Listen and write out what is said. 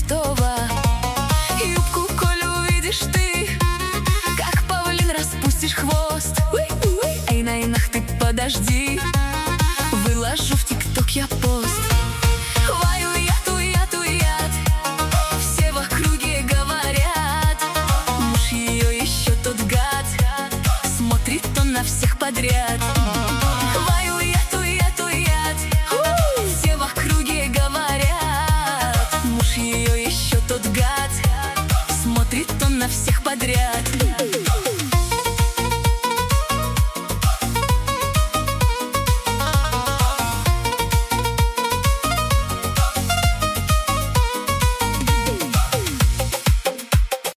готова. Юбку Колю увидишь ты, как павлин распустишь хвост. Эй, Найнах, ты подожди, выложу в ТикТок я пост. Вай-уят, уят, уят, все в округе говорят, муж ее еще тот гад, смотрит он на всех подряд. Вай-уят, уят, уят, все в округе говорят, муж ее еще тот гад, смотрит он на всех подряд.